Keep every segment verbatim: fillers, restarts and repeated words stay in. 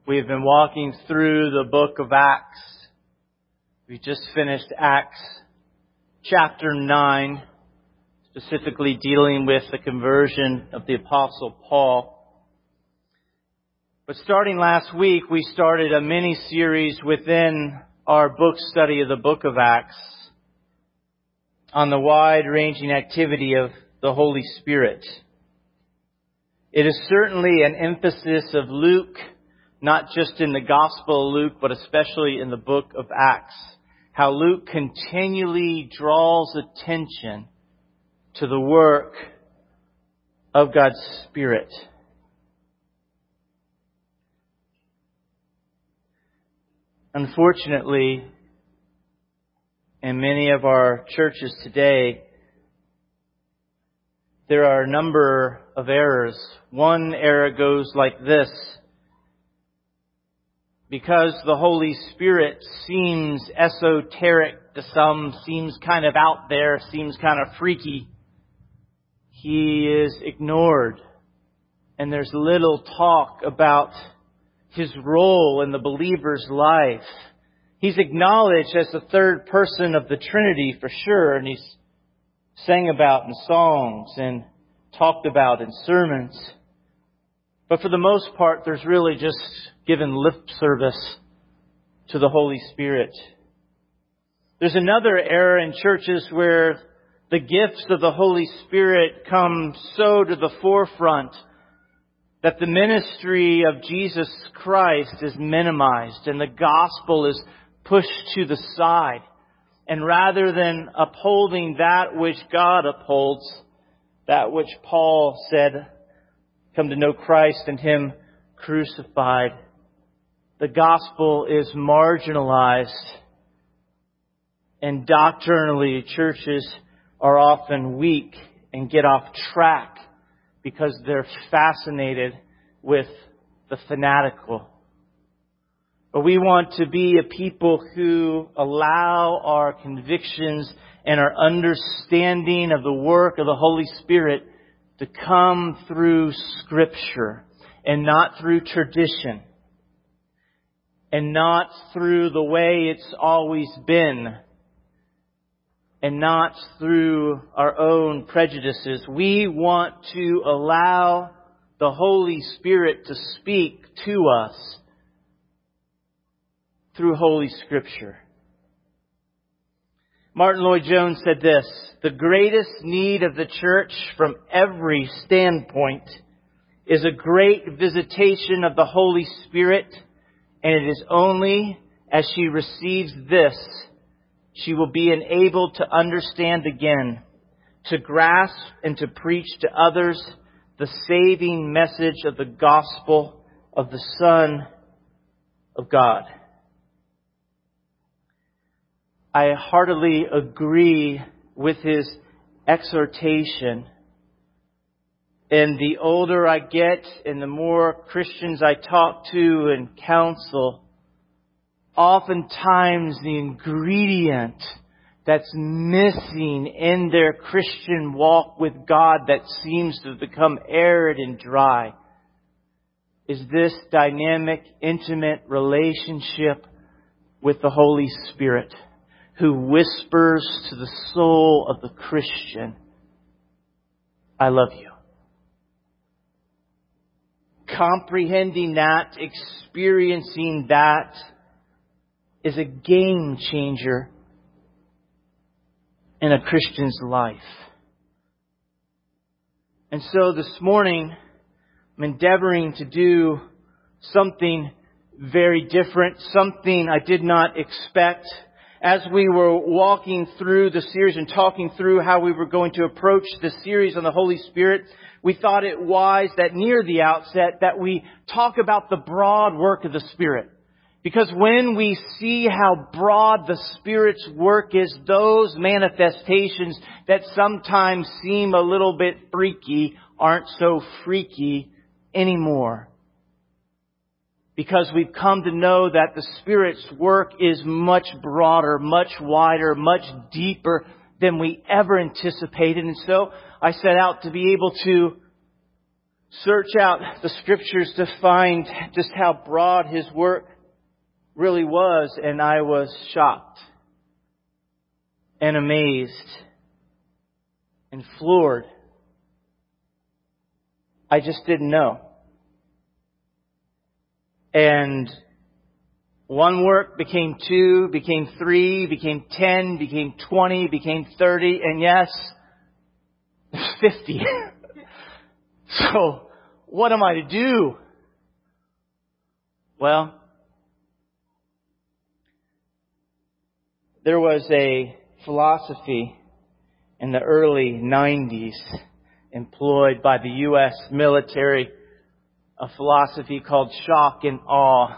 We have been walking through the book of Acts. We just finished Acts chapter nine, specifically dealing with the conversion of the Apostle Paul. But starting last week, we started a mini-series within our book study of the book of Acts on the wide-ranging activity of the Holy Spirit. It is certainly an emphasis of Luke, not just in the Gospel of Luke, but especially in the book of Acts. How Luke continually draws attention to the work of God's Spirit. Unfortunately, in many of our churches today, there are a number of errors. One error goes like this. Because the Holy Spirit seems esoteric to some, seems kind of out there, seems kind of freaky, He is ignored. And there's little talk about His role in the believer's life. He's acknowledged as the third person of the Trinity for sure, and He's sang about in songs and talked about in sermons. But for the most part, there's really just given lip service to the Holy Spirit. There's another error in churches where the gifts of the Holy Spirit come so to the forefront that the ministry of Jesus Christ is minimized and the gospel is pushed to the side. And rather than upholding that which God upholds, that which Paul said, come to know Christ and Him crucified, the gospel is marginalized. And doctrinally, churches are often weak and get off track because they're fascinated with the fanatical. But we want to be a people who allow our convictions and our understanding of the work of the Holy Spirit to come through Scripture and not through tradition and not through the way it's always been and not through our own prejudices. We want to allow the Holy Spirit to speak to us through Holy Scripture. Martin Lloyd-Jones said this: the greatest need of the church from every standpoint is a great visitation of the Holy Spirit, and it is only as she receives this she will be enabled to understand again, to grasp and to preach to others the saving message of the gospel of the Son of God. I heartily agree with his exhortation. And the older I get and the more Christians I talk to and counsel, oftentimes the ingredient that's missing in their Christian walk with God that seems to become arid and dry is this dynamic, intimate relationship with the Holy Spirit, who whispers to the soul of the Christian, I love you. Comprehending that, experiencing that, is a game changer in a Christian's life. And so this morning, I'm endeavoring to do something very different, something I did not expect. As we were walking through the series and talking through how we were going to approach the series on the Holy Spirit, we thought it wise that near the outset that we talk about the broad work of the Spirit. Because when we see how broad the Spirit's work is, those manifestations that sometimes seem a little bit freaky aren't so freaky anymore. Because we've come to know that the Spirit's work is much broader, much wider, much deeper than we ever anticipated. And so I set out to be able to search out the Scriptures to find just how broad His work really was, and I was shocked and amazed and floored. I just didn't know. And one work became two, became three, became ten, became twenty, became thirty, and yes, fifty. So, what am I to do? Well, there was a philosophy in the early nineties employed by the U S military, a philosophy called shock and awe,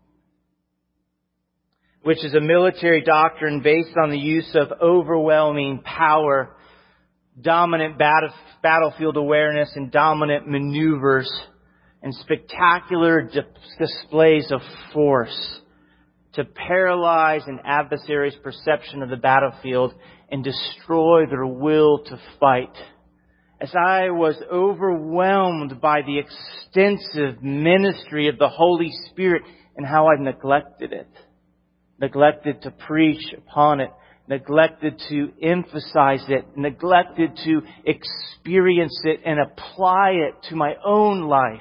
which is a military doctrine based on the use of overwhelming power, dominant battle, battlefield awareness, and dominant maneuvers, and spectacular di- displays of force to paralyze an adversary's perception of the battlefield and destroy their will to fight. As I was overwhelmed by the extensive ministry of the Holy Spirit and how I neglected it, neglected to preach upon it, neglected to emphasize it, neglected to experience it and apply it to my own life,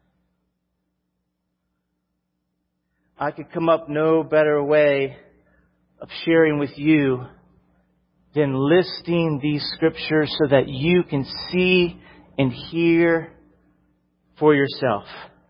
I could come up no better way of sharing with you than listing these Scriptures so that you can see and hear for yourself.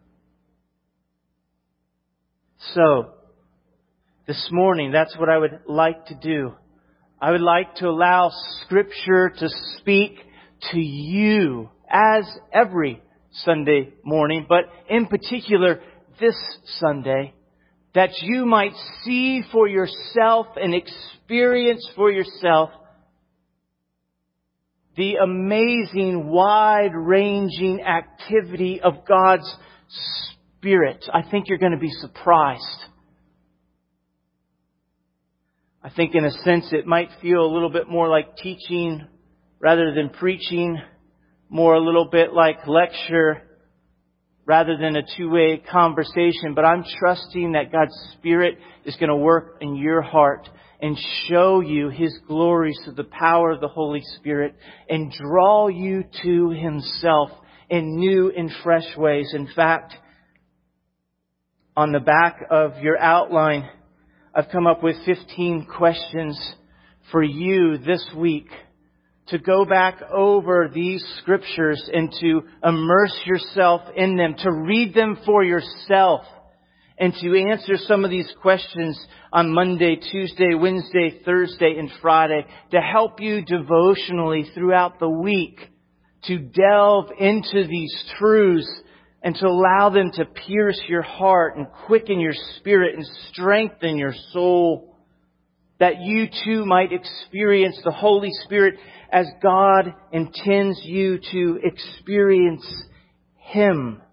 So, this morning, that's what I would like to do. I would like to allow Scripture to speak to you as every Sunday morning, but in particular this Sunday, that you might see for yourself and experience for yourself the amazing, wide-ranging activity of God's Spirit. I think you're going to be surprised. I think in a sense it might feel a little bit more like teaching rather than preaching, more a little bit like lecture rather than a two-way conversation. But I'm trusting that God's Spirit is going to work in your heart and show you His glories through the power of the Holy Spirit and draw you to Himself in new and fresh ways. In fact, on the back of your outline, I've come up with fifteen questions for you this week to go back over these Scriptures and to immerse yourself in them, to read them for yourself, and to answer some of these questions on Monday, Tuesday, Wednesday, Thursday, and Friday to help you devotionally throughout the week to delve into these truths and to allow them to pierce your heart and quicken your spirit and strengthen your soul, that you too might experience the Holy Spirit as God intends you to experience Him.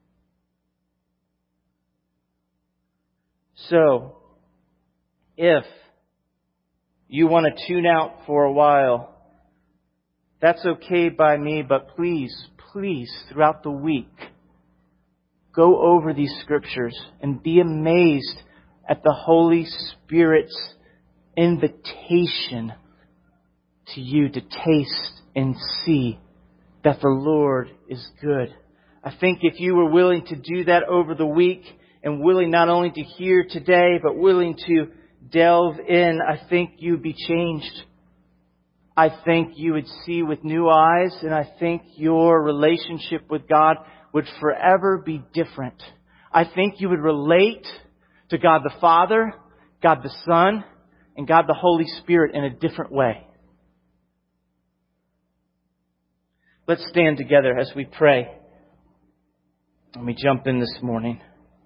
So, if you want to tune out for a while, that's okay by me, but please, please, throughout the week, go over these Scriptures and be amazed at the Holy Spirit's invitation to you to taste and see that the Lord is good. I think if you were willing to do that over the week and willing not only to hear today, but willing to delve in, I think you'd be changed. I think you would see with new eyes, and I think your relationship with God would forever be different. I think you would relate to God the Father, God the Son, and God the Holy Spirit in a different way. Let's stand together as we pray. Let me jump in this morning.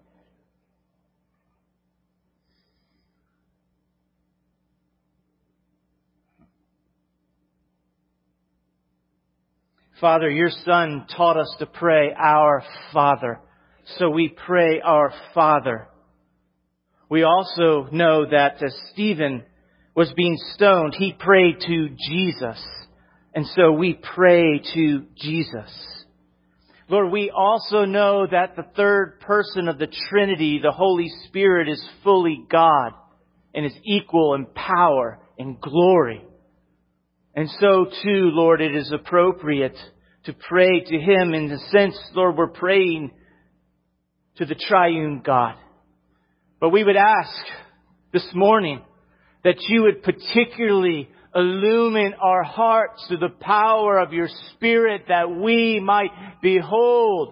Father, your Son taught us to pray, Our Father. So we pray, Our Father. We also know that as Stephen was being stoned, he prayed to Jesus. And so we pray to Jesus. Lord, we also know that the third person of the Trinity, the Holy Spirit, is fully God and is equal in power and glory. And so too, Lord, it is appropriate to pray to Him in the sense, Lord, we're praying to the triune God. But we would ask this morning that You would particularly illumine our hearts through the power of Your Spirit, that we might behold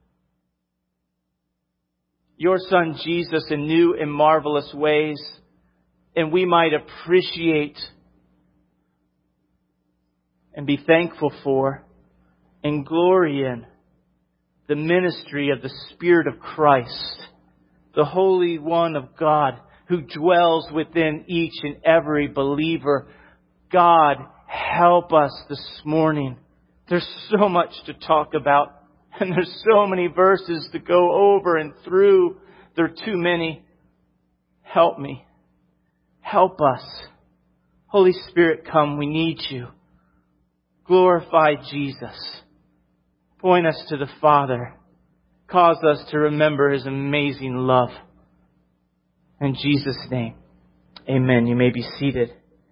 Your Son Jesus in new and marvelous ways, and we might appreciate and be thankful for and glory in the ministry of the Spirit of Christ, the Holy One of God, who dwells within each and every believer. God, help us this morning. There's so much to talk about, and there's so many verses to go over and through. There are too many. Help me. Help us. Holy Spirit, come. We need You. Glorify Jesus. Point us to the Father. Cause us to remember His amazing love. In Jesus' name, amen. You may be seated.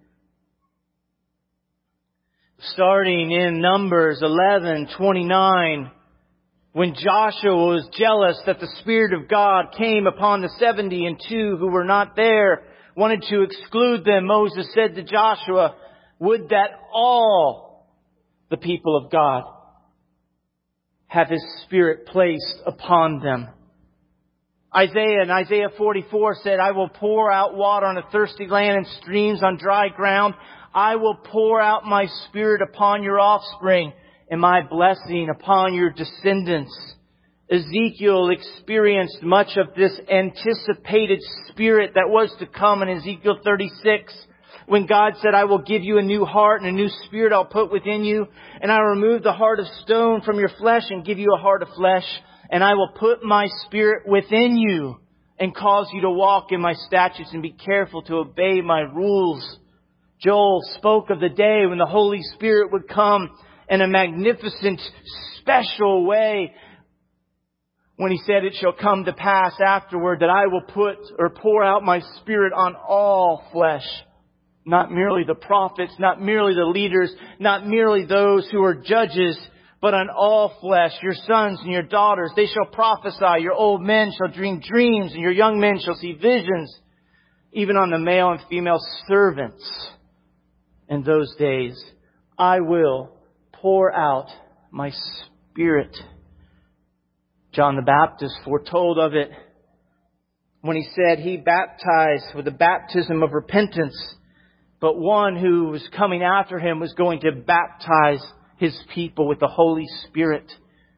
Starting in Numbers eleven twenty-nine, when Joshua was jealous that the Spirit of God came upon the seventy and two who were not there, wanted to exclude them, Moses said to Joshua, would that all the people of God have His Spirit placed upon them. Isaiah in Isaiah forty-four said, I will pour out water on a thirsty land and streams on dry ground. I will pour out My Spirit upon your offspring and My blessing upon your descendants. Ezekiel experienced much of this anticipated Spirit that was to come in Ezekiel thirty-six. When God said, I will give you a new heart and a new spirit I'll put within you. And I will remove the heart of stone from your flesh and give you a heart of flesh. And I will put My Spirit within you and cause you to walk in My statutes and be careful to obey My rules. Joel spoke of the day when the Holy Spirit would come in a magnificent, special way. When He said, it shall come to pass afterward that I will put or pour out My Spirit on all flesh. Not merely the prophets, not merely the leaders, not merely those who are judges, but on all flesh, your sons and your daughters. They shall prophesy, your old men shall dream dreams, and your young men shall see visions, even on the male and female servants. In those days, I will pour out My Spirit. John the Baptist foretold of it when he said He baptized with the baptism of repentance, but one who was coming after Him was going to baptize His people with the Holy Spirit.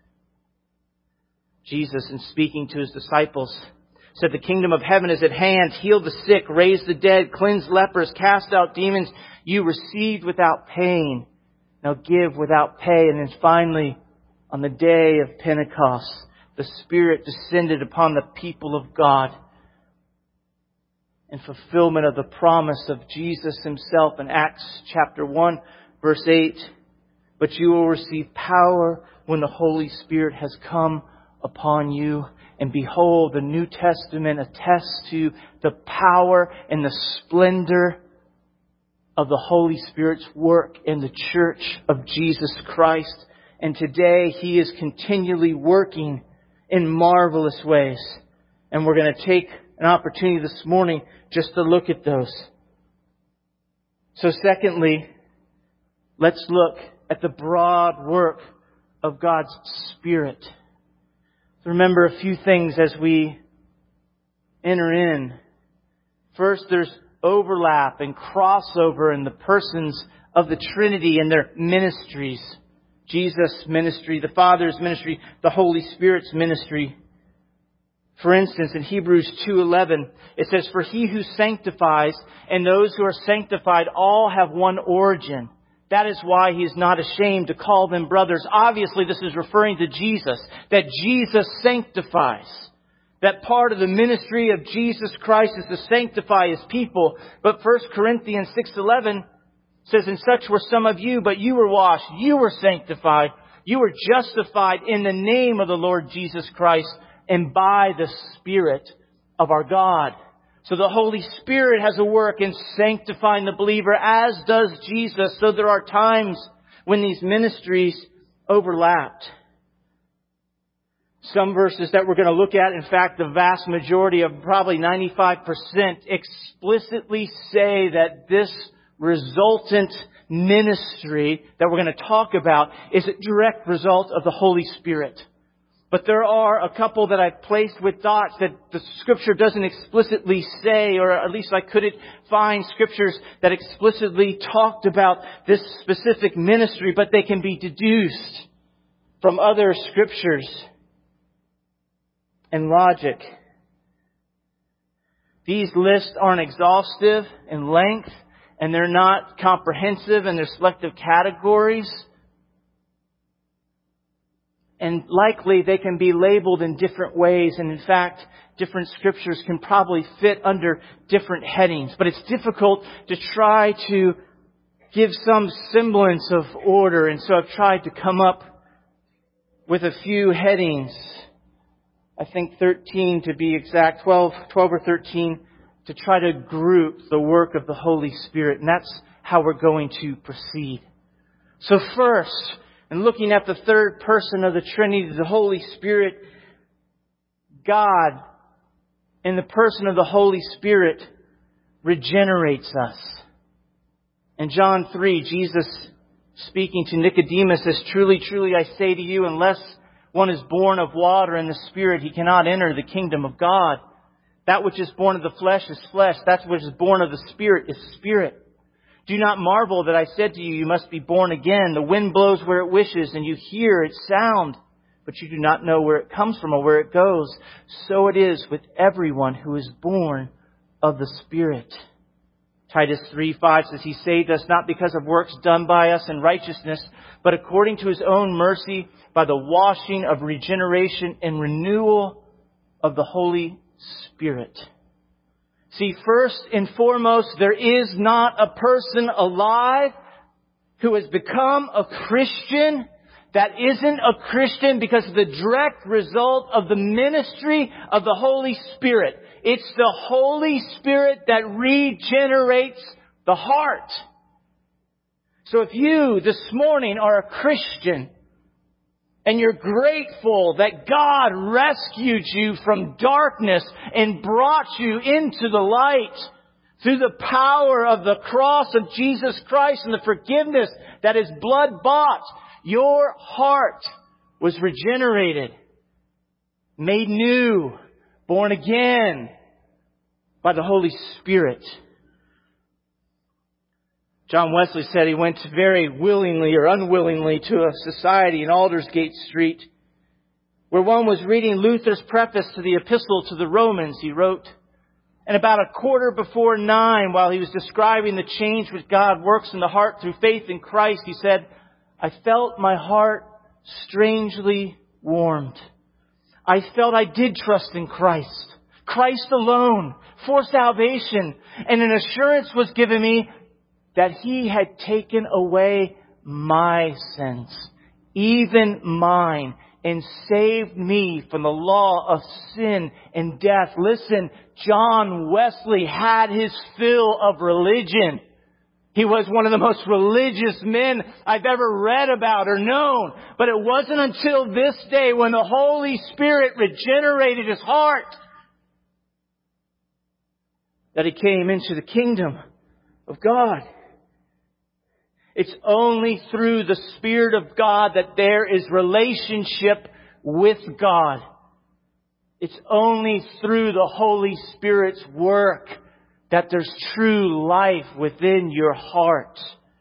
Jesus, in speaking to His disciples, said, the kingdom of heaven is at hand. Heal the sick, raise the dead, cleanse lepers, cast out demons. You received without paying. Now give without pay. And then finally, on the day of Pentecost, the Spirit descended upon the people of God in fulfillment of the promise of Jesus Himself in Acts chapter one, verse eight. But you will receive power when the Holy Spirit has come upon you. And behold, the New Testament attests to the power and the splendor of the Holy Spirit's work in the church of Jesus Christ. And today He is continually working in marvelous ways. And we're going to take an opportunity this morning just to look at those. So secondly, let's look at the broad work of God's Spirit. Remember a few things as we enter in. First, there's overlap and crossover in the persons of the Trinity and their ministries. Jesus' ministry, the Father's ministry, the Holy Spirit's ministry. For instance, in Hebrews two eleven, it says, for He who sanctifies and those who are sanctified all have one origin. That is why He is not ashamed to call them brothers. Obviously, this is referring to Jesus, that Jesus sanctifies. That part of the ministry of Jesus Christ is to sanctify His people. But First Corinthians six eleven says, and such were some of you, but you were washed, you were sanctified, You are justified in the name of the Lord Jesus Christ and by the Spirit of our God. So the Holy Spirit has a work in sanctifying the believer, as does Jesus. So there are times when these ministries overlapped. Some verses that we're going to look at, in fact, the vast majority of probably ninety-five percent explicitly say that this resultant ministry that we're going to talk about is a direct result of the Holy Spirit. But there are a couple that I've placed with dots that the Scripture doesn't explicitly say, or at least I couldn't find Scriptures that explicitly talked about this specific ministry, but they can be deduced from other Scriptures and logic. These lists aren't exhaustive in length, and they're not comprehensive in their selective categories. And likely they can be labeled in different ways. And in fact, different scriptures can probably fit under different headings. But it's difficult to try to give some semblance of order. And so I've tried to come up with a few headings. I think thirteen to be exact, twelve, twelve or thirteen, to try to group the work of the Holy Spirit. And that's how we're going to proceed. So first, and looking at the third person of the Trinity, the Holy Spirit, God, in the person of the Holy Spirit, regenerates us. In John three, Jesus, speaking to Nicodemus, says, "Truly, truly, I say to you, unless one is born of water and the Spirit, he cannot enter the kingdom of God. That which is born of the flesh is flesh. That which is born of the Spirit is spirit. Do not marvel that I said to you, you must be born again. The wind blows where it wishes, and you hear its sound, but you do not know where it comes from or where it goes. So it is with everyone who is born of the Spirit." Titus three five says, "He saved us not because of works done by us in righteousness, but according to His own mercy, by the washing of regeneration and renewal of the Holy Spirit." See, first and foremost, there is not a person alive who has become a Christian that isn't a Christian because of the direct result of the ministry of the Holy Spirit. It's the Holy Spirit that regenerates the heart. So if you this morning are a Christian, and you're grateful that God rescued you from darkness and brought you into the light through the power of the cross of Jesus Christ and the forgiveness that His blood bought, your heart was regenerated, made new, born again by the Holy Spirit. John Wesley said he went very willingly or unwillingly to a society in Aldersgate Street where one was reading Luther's preface to the Epistle to the Romans. He wrote, and about a quarter before nine, while he was describing the change which God works in the heart through faith in Christ, he said, "I felt my heart strangely warmed. I felt I did trust in Christ, Christ alone, for salvation, and an assurance was given me that He had taken away my sins, even mine, and saved me from the law of sin and death." Listen, John Wesley had his fill of religion. He was one of the most religious men I've ever read about or known. But it wasn't until this day when the Holy Spirit regenerated his heart that he came into the kingdom of God. It's only through the Spirit of God that there is relationship with God. It's only through the Holy Spirit's work that there's true life within your heart.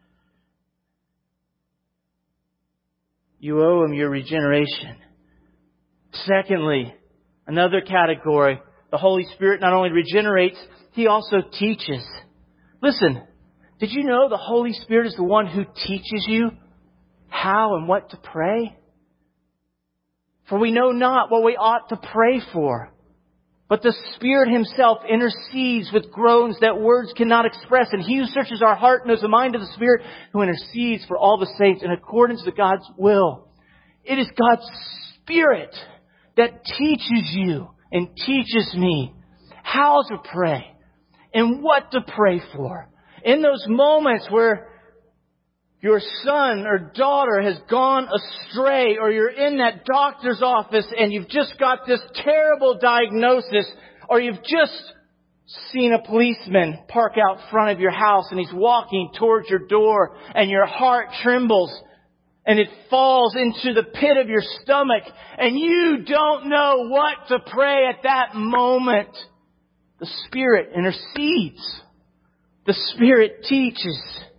You owe Him your regeneration. Secondly, another category, the Holy Spirit not only regenerates, He also teaches. Listen. Did you know the Holy Spirit is the one who teaches you how and what to pray? For we know not what we ought to pray for, but the Spirit Himself intercedes with groans that words cannot express. And He who searches our heart knows the mind of the Spirit, who intercedes for all the saints in accordance with God's will. It is God's Spirit that teaches you and teaches me how to pray and what to pray for. In those moments where your son or daughter has gone astray, or you're in that doctor's office and you've just got this terrible diagnosis, or you've just seen a policeman park out front of your house and he's walking towards your door and your heart trembles and it falls into the pit of your stomach and you don't know what to pray at that moment. The Spirit intercedes. The Spirit teaches.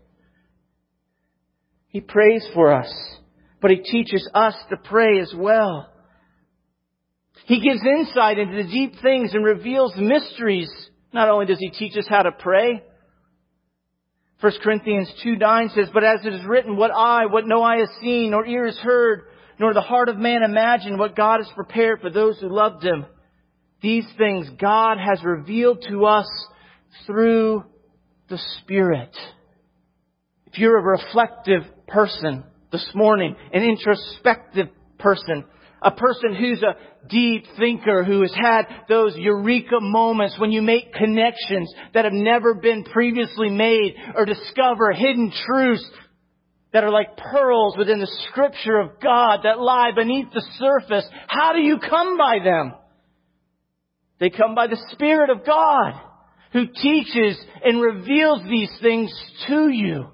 He prays for us, but He teaches us to pray as well. He gives insight into the deep things and reveals mysteries. Not only does He teach us how to pray. First Corinthians two nine says, "But as it is written, what eye, what no eye has seen, nor ear has heard, nor the heart of man imagined, what God has prepared for those who loved Him. These things God has revealed to us through the Spirit." If you're a reflective person this morning, an introspective person, a person who's a deep thinker, who has had those eureka moments when you make connections that have never been previously made, or discover hidden truths that are like pearls within the Scripture of God that lie beneath the surface, how do you come by them? They come by the Spirit of God, who teaches and reveals these things to you.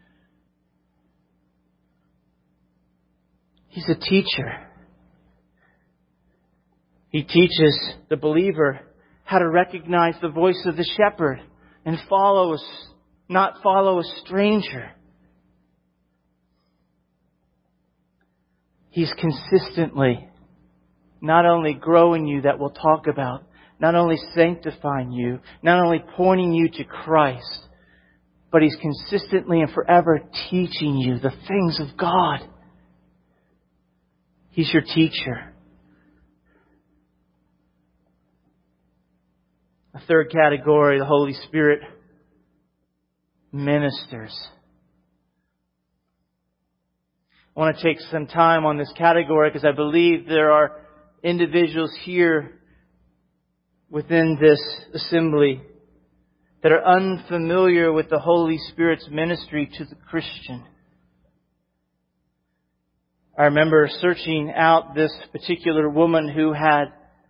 He's a teacher. He teaches the believer how to recognize the voice of the shepherd and follow, not follow a stranger. He's consistently not only growing you, that we'll talk about, not only sanctifying you, not only pointing you to Christ, but He's consistently and forever teaching you the things of God. He's your teacher. A third category, the Holy Spirit ministers. I want to take some time on this category because I believe there are individuals here within this assembly that are unfamiliar with the Holy Spirit's ministry to the Christian. I remember searching out this particular woman who had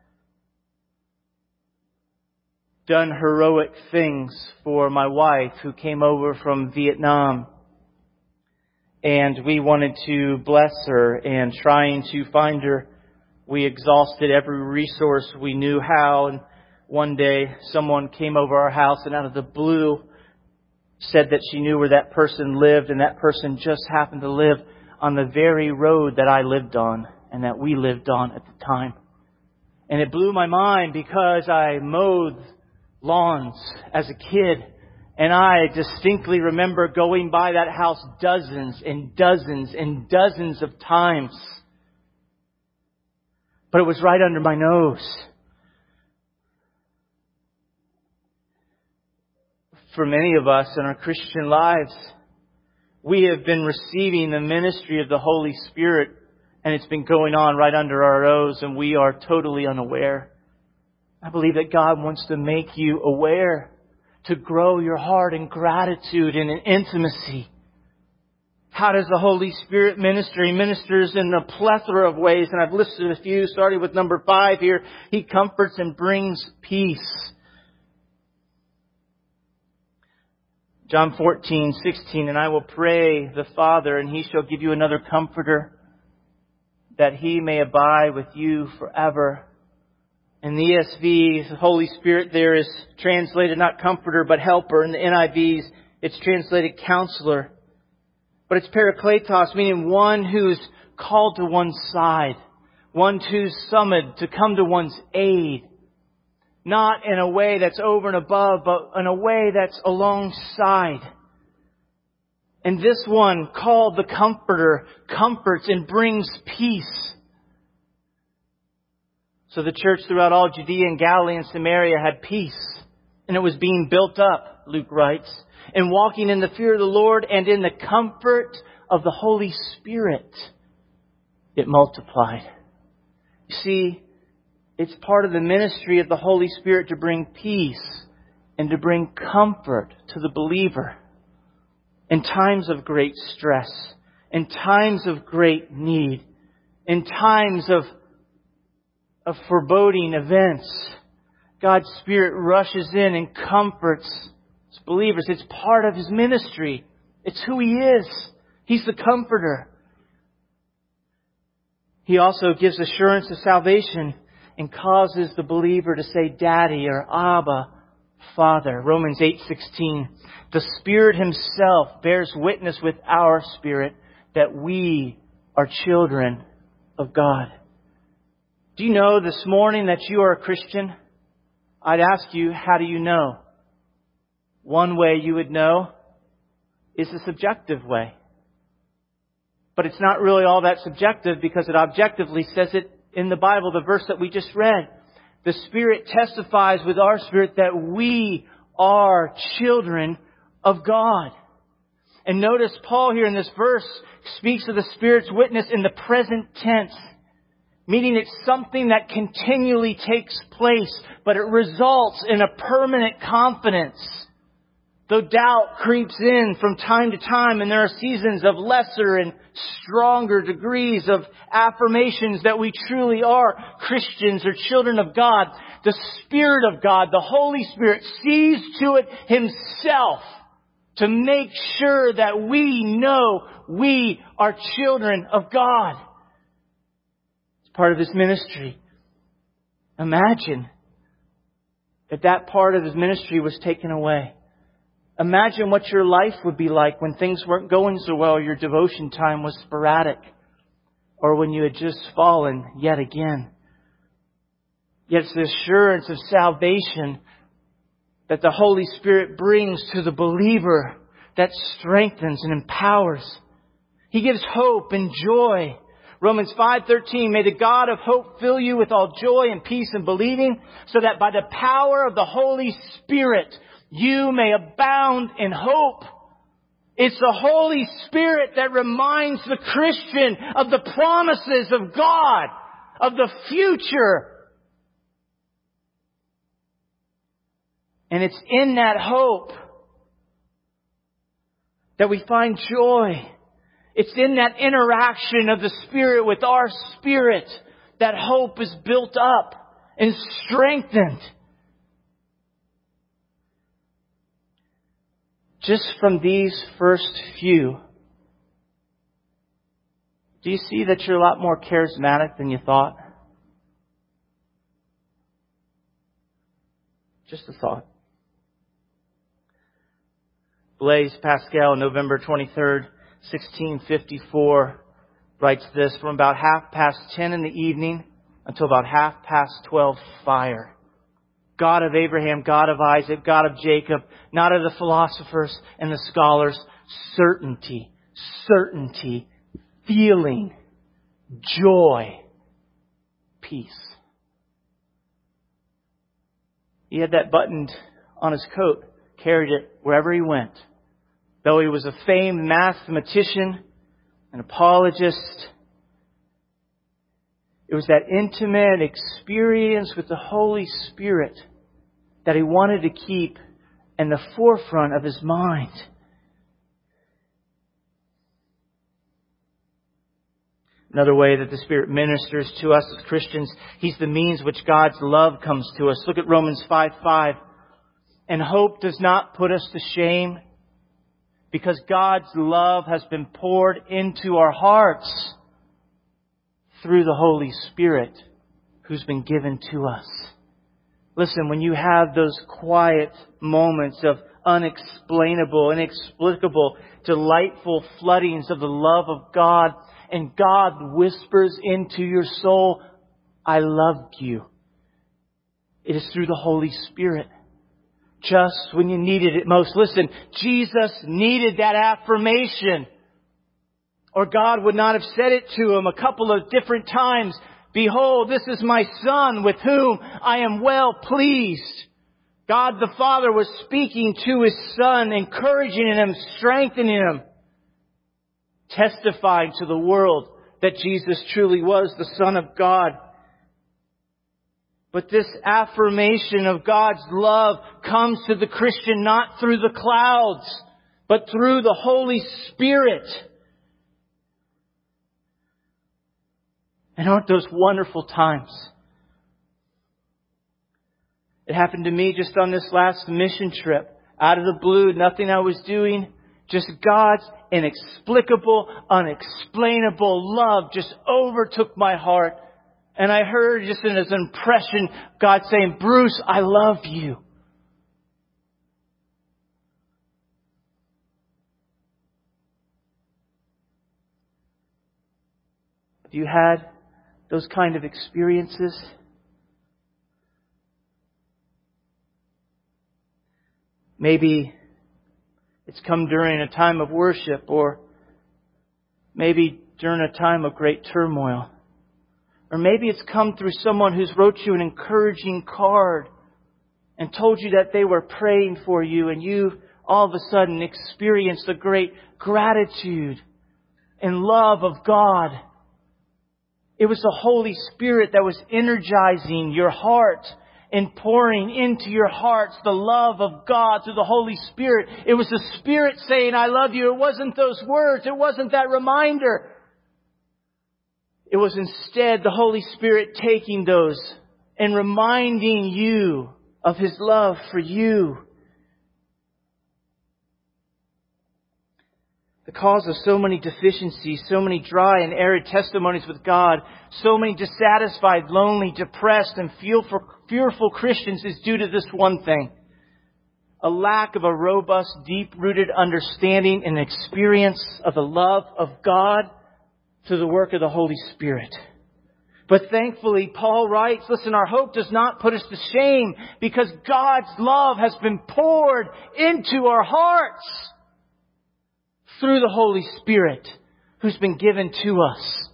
done heroic things for my wife who came over from Vietnam. And we wanted to bless her, and trying to find her, we exhausted every resource we knew how. And one day someone came over our house and out of the blue said that she knew where that person lived, and that person just happened to live on the very road that I lived on and that we lived on at the time. And it blew my mind because I mowed lawns as a kid, and I distinctly remember going by that house dozens and dozens and dozens of times. But it was right under my nose. For many of us in our Christian lives, we have been receiving the ministry of the Holy Spirit, and it's been going on right under our nose, and we are totally unaware. I believe that God wants to make you aware, to grow your heart in gratitude and in intimacy. How does the Holy Spirit minister? He ministers in a plethora of ways, and I've listed a few, starting with number five here. He comforts and brings peace. John fourteen sixteen, "And I will pray the Father, and He shall give you another Comforter, that He may abide with you forever." In the E S V, the Holy Spirit there is translated not Comforter, but Helper. In the N I Vs, it's translated Counselor. But it's Parakletos, meaning one who's called to one's side, one who's summoned to come to one's aid. Not in a way that's over and above, but in a way that's alongside. And this one, called the Comforter, comforts and brings peace. So the church throughout all Judea and Galilee and Samaria had peace. And it was being built up, Luke writes, and walking in the fear of the Lord and in the comfort of the Holy Spirit. it multiplied. You see, it's part of the ministry of the Holy Spirit to bring peace and to bring comfort to the believer in times of great stress, in times of great need, in times of, of foreboding events. God's Spirit rushes in and comforts His believers. It's part of His ministry. It's who He is. He's the comforter. He also gives assurance of salvation and causes the believer to say Daddy or Abba, Father. Romans eight sixteen. The Spirit Himself bears witness with our spirit that we are children of God. Do you know this morning that you are a Christian? I'd ask you, how do you know? One way you would know is a subjective way. But it's not really all that subjective because it objectively says it in the Bible, the verse that we just read. The Spirit testifies with our spirit that we are children of God. And notice Paul here in this verse speaks of the Spirit's witness in the present tense, meaning it's something that continually takes place, but it results in a permanent confidence. Though doubt creeps in from time to time, and there are seasons of lesser and stronger degrees of affirmations that we truly are Christians or children of God, the Spirit of God, the Holy Spirit, sees to it Himself to make sure that we know we are children of God. It's part of His ministry. Imagine if that part of His ministry was taken away. Imagine what your life would be like when things weren't going so well, your devotion time was sporadic, or when you had just fallen yet again. Yet it's the assurance of salvation that the Holy Spirit brings to the believer that strengthens and empowers. He gives hope and joy. Romans five thirteen, may the God of hope fill you with all joy and peace in believing, so that by the power of the Holy Spirit you may abound in hope. It's the Holy Spirit that reminds the Christian of the promises of God, of the future. And it's in that hope that we find joy. It's in that interaction of the Spirit with our spirit that hope is built up and strengthened. Just from these first few, do you see that you're a lot more charismatic than you thought? Just a thought. Blaise Pascal, November twenty-third, sixteen fifty-four, writes this: from about half past ten in the evening until about half past twelve, fire. God of Abraham, God of Isaac, God of Jacob, not of the philosophers and the scholars. Certainty, certainty, feeling, joy, peace. He had that buttoned on his coat, carried it wherever he went. Though he was a famed mathematician, an apologist, it was that intimate experience with the Holy Spirit that he wanted to keep in the forefront of his mind. Another way that the Spirit ministers to us as Christians, He's the means which God's love comes to us. Look at Romans five five. And hope does not put us to shame, because God's love has been poured into our hearts through the Holy Spirit who's been given to us. Listen, when you have those quiet moments of unexplainable, inexplicable, delightful floodings of the love of God, and God whispers into your soul, I love you. It is through the Holy Spirit. Just when you needed it most. Listen, Jesus needed that affirmation, or God would not have said it to him a couple of different times. Behold, this is my Son with whom I am well pleased. God the Father was speaking to His Son, encouraging Him, strengthening Him, testifying to the world that Jesus truly was the Son of God. But this affirmation of God's love comes to the Christian not through the clouds, but through the Holy Spirit. And aren't those wonderful times? It happened to me just on this last mission trip. Out of the blue, nothing I was doing. Just God's inexplicable, unexplainable love just overtook my heart. And I heard just in his impression, God saying, Bruce, I love you. Have you had those kind of experiences? Maybe it's come during a time of worship, or maybe during a time of great turmoil. Or maybe it's come through someone who's wrote you an encouraging card and told you that they were praying for you, and you all of a sudden experienced a great gratitude and love of God. It was the Holy Spirit that was energizing your heart and pouring into your hearts the love of God through the Holy Spirit. It was the Spirit saying, I love you. It wasn't those words. It wasn't that reminder. It was instead the Holy Spirit taking those and reminding you of His love for you. The cause of so many deficiencies, so many dry and arid testimonies with God, so many dissatisfied, lonely, depressed, and fearful, fearful Christians is due to this one thing. A lack of a robust, deep-rooted understanding and experience of the love of God through the work of the Holy Spirit. But thankfully, Paul writes, listen, our hope does not put us to shame because God's love has been poured into our hearts through the Holy Spirit who's been given to us.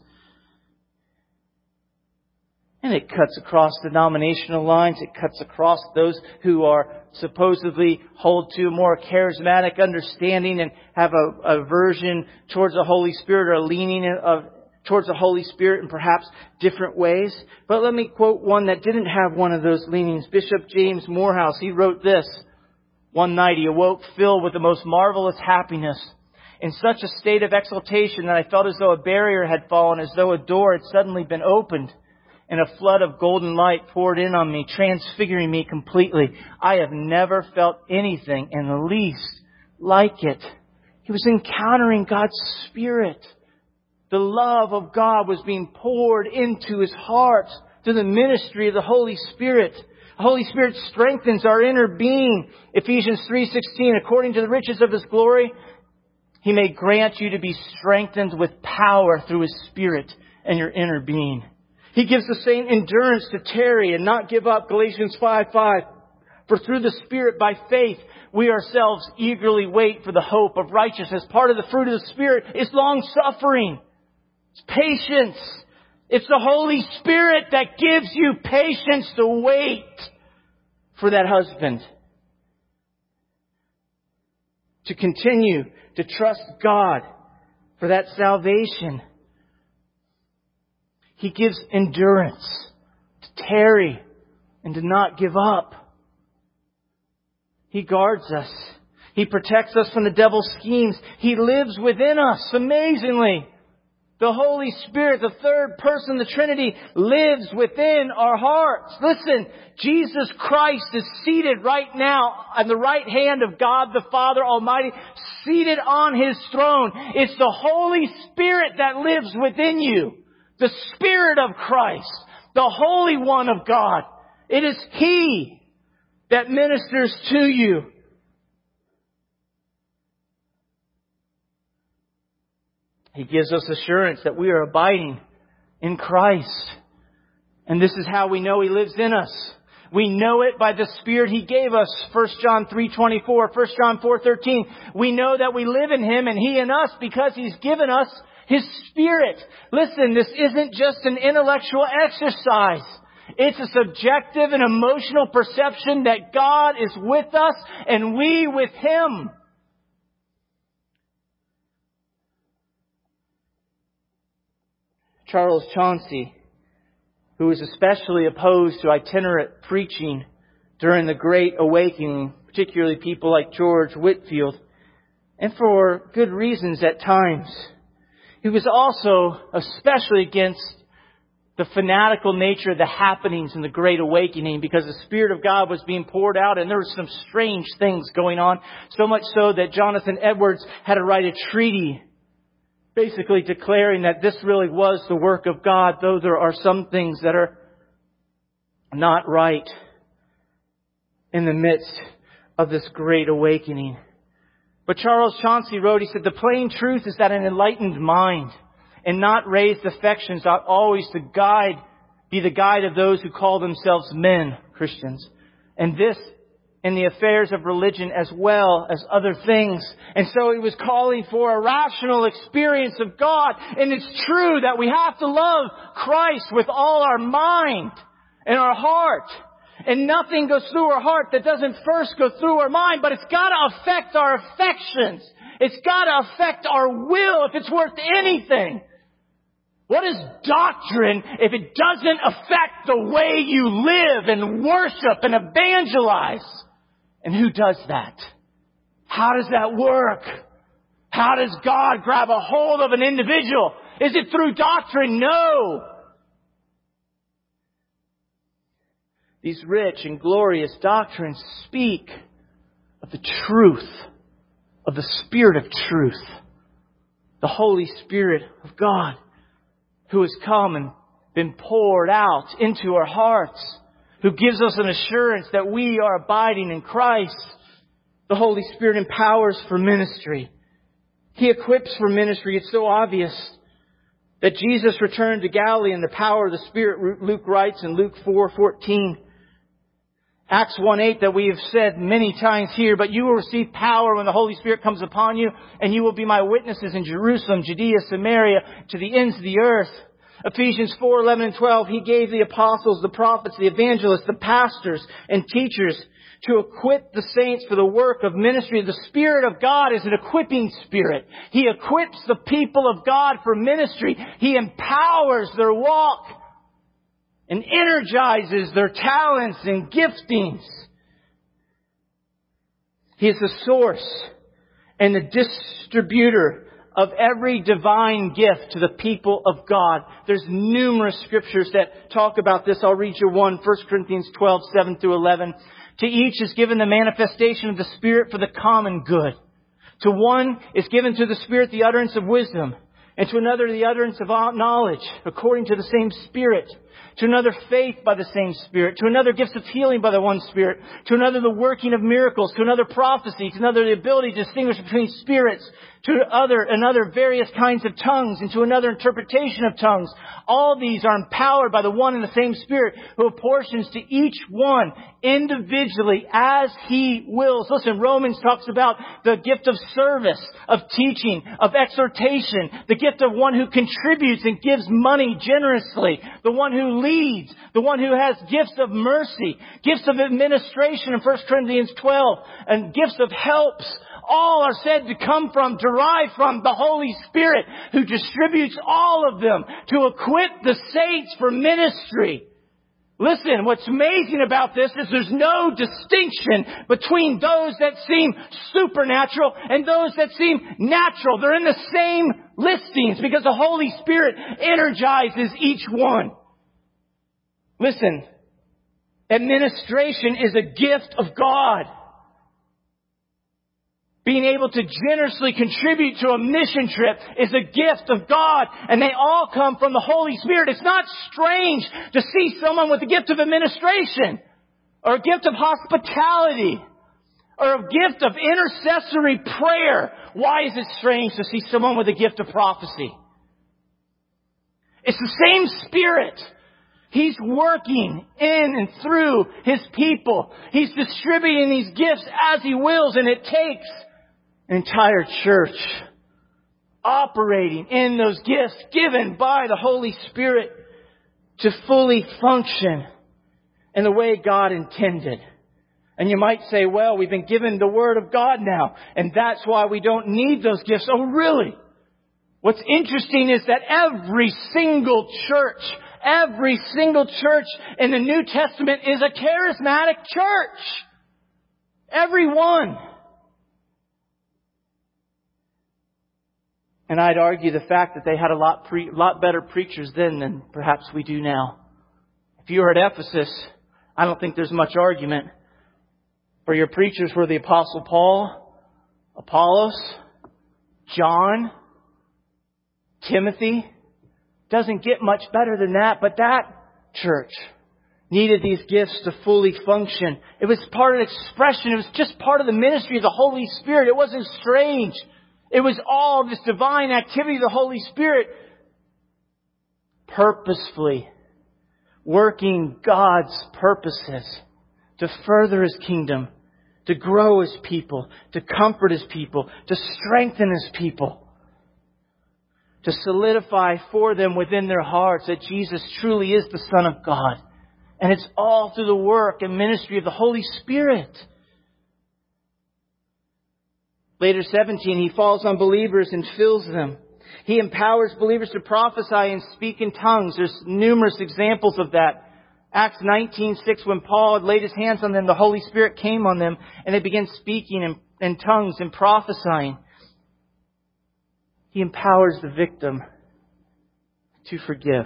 And it cuts across denominational lines. It cuts across those who are supposedly hold to a more charismatic understanding and have a aversion towards the Holy Spirit, or a leaning of, towards the Holy Spirit in perhaps different ways. But let me quote one that didn't have one of those leanings. Bishop James Morehouse, he wrote this. One night he awoke filled with the most marvelous happiness, in such a state of exaltation that I felt as though a barrier had fallen, as though a door had suddenly been opened, and a flood of golden light poured in on me, transfiguring me completely. I have never felt anything in the least like it. He was encountering God's Spirit. The love of God was being poured into his heart through the ministry of the Holy Spirit. The Holy Spirit strengthens our inner being. Ephesians three sixteen, according to the riches of His glory, He may grant you to be strengthened with power through His Spirit and your inner being. He gives the same endurance to tarry and not give up. Galatians five five. For through the Spirit, by faith, we ourselves eagerly wait for the hope of righteousness. Part of the fruit of the Spirit is long suffering. It's patience. It's the Holy Spirit that gives you patience to wait for that husband. To continue to trust God for that salvation. He gives endurance to tarry and to not give up. He guards us. He protects us from the devil's schemes. He lives within us amazingly. The Holy Spirit, the third person of the Trinity, lives within our hearts. Listen, Jesus Christ is seated right now on the right hand of God the Father Almighty, seated on His throne. It's the Holy Spirit that lives within you. The Spirit of Christ, the Holy One of God. It is He that ministers to you. He gives us assurance that we are abiding in Christ. And this is how we know He lives in us. We know it by the Spirit He gave us. First John three twenty-four, First John four thirteen. We know that we live in Him and He in us because He's given us His Spirit. Listen, this isn't just an intellectual exercise. It's a subjective and emotional perception that God is with us and we with Him. Charles Chauncey, who was especially opposed to itinerant preaching during the Great Awakening, particularly people like George Whitefield, and for good reasons at times. He was also especially against the fanatical nature of the happenings in the Great Awakening, because the Spirit of God was being poured out and there were some strange things going on. So much so that Jonathan Edwards had to write a treaty basically declaring that this really was the work of God, though there are some things that are not right in the midst of this Great Awakening. But Charles Chauncey wrote, he said, "The plain truth is that an enlightened mind and not raised affections ought always to guide, be the guide of those who call themselves men, Christians. And this in the affairs of religion as well as other things." And so he was calling for a rational experience of God. And it's true that we have to love Christ with all our mind and our heart. And nothing goes through our heart that doesn't first go through our mind. But it's got to affect our affections. It's got to affect our will if it's worth anything. What is doctrine if it doesn't affect the way you live and worship and evangelize? And who does that? How does that work? How does God grab a hold of an individual? Is it through doctrine? No. These rich and glorious doctrines speak of the truth, of the Spirit of truth, the Holy Spirit of God, who has come and been poured out into our hearts, who gives us an assurance that we are abiding in Christ. The Holy Spirit empowers for ministry. He equips for ministry. It's so obvious that Jesus returned to Galilee in the power of the Spirit, Luke writes in Luke four fourteen. Acts one eight that we have said many times here, "But you will receive power when the Holy Spirit comes upon you, and you will be my witnesses in Jerusalem, Judea, Samaria, to the ends of the earth." Ephesians four eleven and twelve, He gave the apostles, the prophets, the evangelists, the pastors, and teachers to equip the saints for the work of ministry. The Spirit of God is an equipping Spirit. He equips the people of God for ministry. He empowers their walk and energizes their talents and giftings. He is the source and the distributor of every divine gift to the people of God. There's numerous scriptures that talk about this. I'll read you one. First Corinthians twelve, seven through eleven. "To each is given the manifestation of the Spirit for the common good. To one is given through the Spirit the utterance of wisdom, and to another the utterance of knowledge, according to the same Spirit. To another faith by the same Spirit. To another gifts of healing by the one Spirit. To another the working of miracles. To another prophecy. To another the ability to distinguish between spirits. To other another various kinds of tongues. And to another interpretation of tongues. All these are empowered by the one and the same Spirit, who apportions to each one individually as He wills." Listen, Romans talks about the gift of service, of teaching, of exhortation, the gift of one who contributes and gives money generously, the one who leads, the one who has gifts of mercy, gifts of administration in First Corinthians twelve, and gifts of helps. All are said to come from, derived from the Holy Spirit, who distributes all of them to equip the saints for ministry. Listen, what's amazing about this is there's no distinction between those that seem supernatural and those that seem natural. They're in the same listings because the Holy Spirit energizes each one. Listen, administration is a gift of God. Being able to generously contribute to a mission trip is a gift of God, and they all come from the Holy Spirit. It's not strange to see someone with a gift of administration, or a gift of hospitality, or a gift of intercessory prayer. Why is it strange to see someone with a gift of prophecy? It's the same Spirit. He's working in and through His people. He's distributing these gifts as He wills, and it takes an entire church operating in those gifts given by the Holy Spirit to fully function in the way God intended. And you might say, well, we've been given the Word of God now, and that's why we don't need those gifts. Oh, really? What's interesting is that every single church, every single church in the New Testament is a charismatic church. Every one. And I'd argue the fact that they had a lot, pre- lot better preachers then than perhaps we do now. If you were at Ephesus, I don't think there's much argument. For your preachers were the Apostle Paul, Apollos, John, Timothy. Doesn't get much better than that, but that church needed these gifts to fully function. It was part of the expression. It was just part of the ministry of the Holy Spirit. It wasn't strange. It was all this divine activity of the Holy Spirit purposefully working God's purposes to further His kingdom, to grow His people, to comfort His people, to strengthen His people, to solidify for them within their hearts that Jesus truly is the Son of God. And it's all through the work and ministry of the Holy Spirit. Later seventeen, He falls on believers and fills them. He empowers believers to prophesy and speak in tongues. There's numerous examples of that. Acts nineteen six, when Paul had laid his hands on them, the Holy Spirit came on them and they began speaking in, in tongues and prophesying. He empowers the victim to forgive.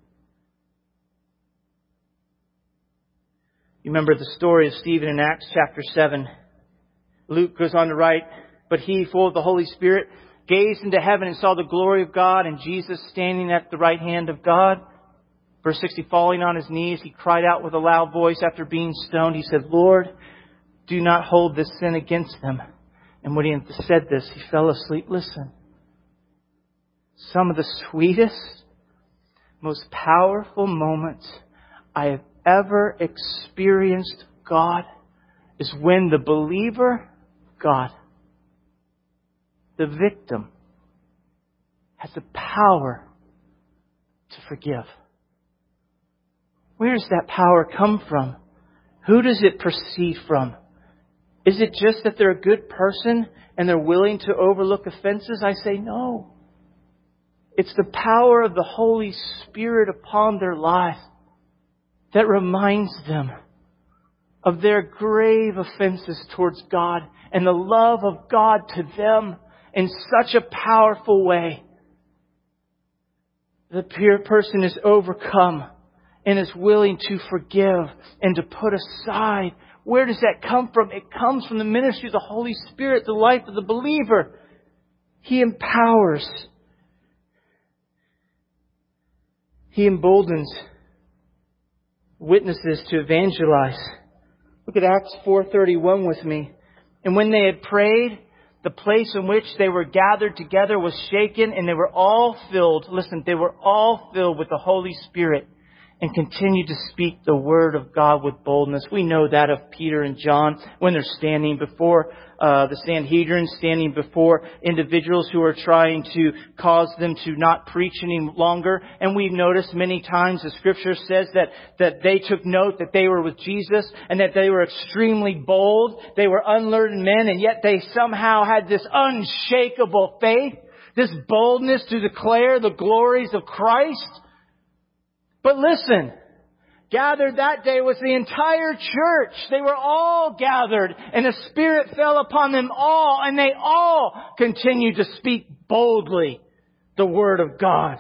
You remember the story of Stephen in Acts chapter seven. Luke goes on to write, but he, full of the Holy Spirit, gazed into heaven and saw the glory of God and Jesus standing at the right hand of God. Verse sixty, falling on his knees, he cried out with a loud voice after being stoned. He said, Lord, do not hold this sin against them. And when he had said this, he fell asleep. Listen, some of the sweetest, most powerful moments I have ever experienced God is when the believer, God, the victim, has the power to forgive. Where does that power come from? Who does it proceed from? Is it just that they're a good person and they're willing to overlook offenses? I say no. It's the power of the Holy Spirit upon their life that reminds them of their grave offenses towards God and the love of God to them in such a powerful way. The pure person is overcome and is willing to forgive and to put aside. Where does that come from? It comes from the ministry of the Holy Spirit, the life of the believer. He empowers. He emboldens witnesses to evangelize. Look at Acts four thirty-one with me. And when they had prayed, the place in which they were gathered together was shaken, and they were all filled. Listen, they were all filled with the Holy Spirit and continued to speak the word of God with boldness. We know that of Peter and John when they're standing before uh, the Sanhedrin, standing before individuals who are trying to cause them to not preach any longer. And we've noticed many times the Scripture says that, that they took note that they were with Jesus and that they were extremely bold. They were unlearned men, and yet they somehow had this unshakable faith, this boldness to declare the glories of Christ. But listen, gathered that day was the entire church. They were all gathered, and the Spirit fell upon them all, and they all continued to speak boldly the Word of God.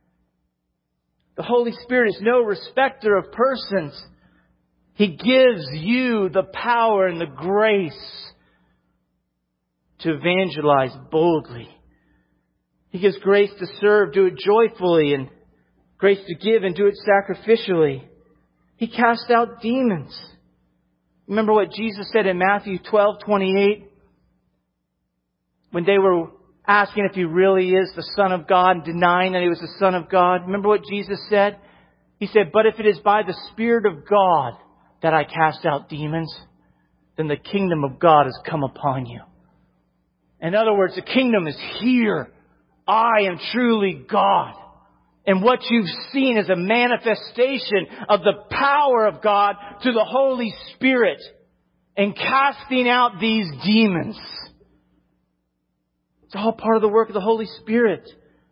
The Holy Spirit is no respecter of persons. He gives you the power and the grace to evangelize boldly. He gives grace to serve, do it joyfully, and grace to give and do it sacrificially. He cast out demons. Remember what Jesus said in Matthew twelve twenty-eight? When they were asking if He really is the Son of God and denying that He was the Son of God. Remember what Jesus said? He said, but if it is by the Spirit of God that I cast out demons, then the kingdom of God has come upon you. In other words, the kingdom is here. I am truly God. And what you've seen is a manifestation of the power of God through the Holy Spirit in casting out these demons. It's all part of the work of the Holy Spirit.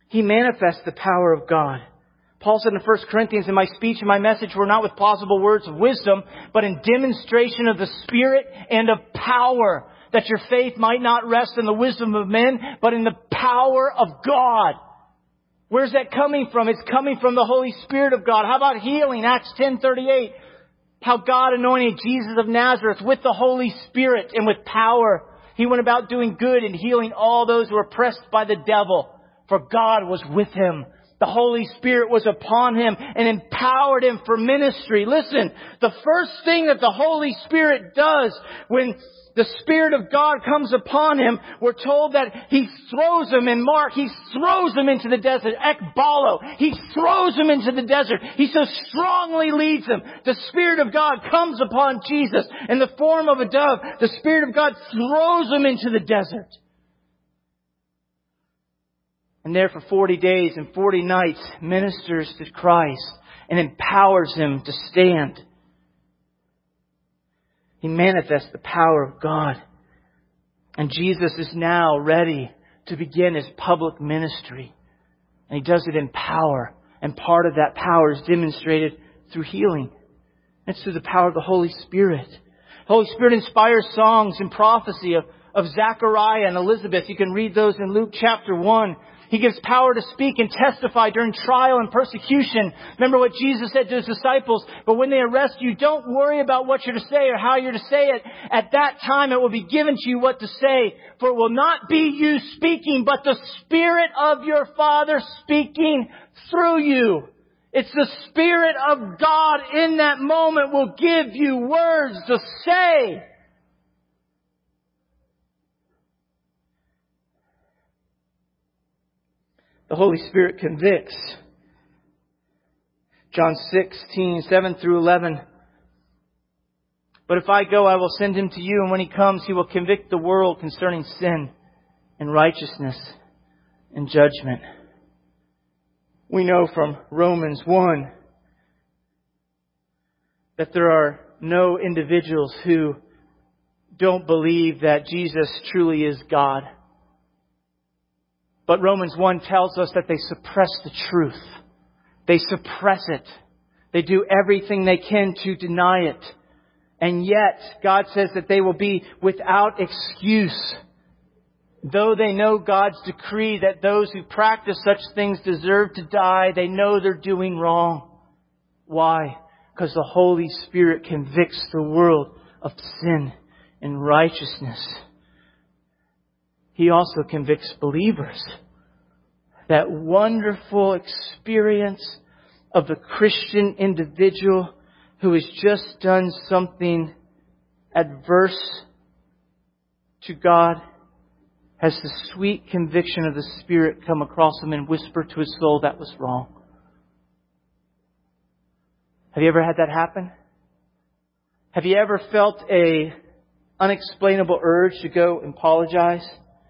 He manifests the power of God. Paul said in First Corinthians, "In my speech and my message were not with plausible words of wisdom, but in demonstration of the Spirit and of power, that your faith might not rest in the wisdom of men, but in the power of God." Where's that coming from? It's coming from the Holy Spirit of God. How about healing? Acts ten thirty-eight. How God anointed Jesus of Nazareth with the Holy Spirit and with power. He went about doing good and healing all those who were oppressed by the devil, for God was with him. The Holy Spirit was upon him and empowered him for ministry. Listen, the first thing that the Holy Spirit does when the Spirit of God comes upon him, we're told that He throws him in Mark. He throws him into the desert. Ekbalo. He throws him into the desert. He so strongly leads him. The Spirit of God comes upon Jesus in the form of a dove. The Spirit of God throws him into the desert. And there for forty days and forty nights ministers to Christ and empowers him to stand. He manifests the power of God. And Jesus is now ready to begin His public ministry. And He does it in power. And part of that power is demonstrated through healing. It's through the power of the Holy Spirit. The Holy Spirit inspires songs and prophecy of, of Zechariah and Elizabeth. You can read those in Luke chapter one. He gives power to speak and testify during trial and persecution. Remember what Jesus said to His disciples, "But when they arrest you, don't worry about what you're to say or how you're to say it. At that time it will be given to you what to say. For it will not be you speaking, but the Spirit of your Father speaking through you." It's the Spirit of God in that moment will give you words to say. The Holy Spirit convicts. John sixteen, seven through eleven. "But if I go, I will send Him to you, and when He comes, He will convict the world concerning sin and righteousness and judgment." We know from Romans one that there are no individuals who don't believe that Jesus truly is God. But Romans one tells us that they suppress the truth. They suppress it. They do everything they can to deny it. And yet, God says that they will be without excuse. Though they know God's decree that those who practice such things deserve to die, they know they're doing wrong. Why? Because the Holy Spirit convicts the world of sin and righteousness. He also convicts believers. That wonderful experience of the Christian individual who has just done something adverse to God has the sweet conviction of the Spirit come across him and whisper to his soul, "That was wrong." Have you ever had that happen? Have you ever felt a unexplainable urge to go and apologize?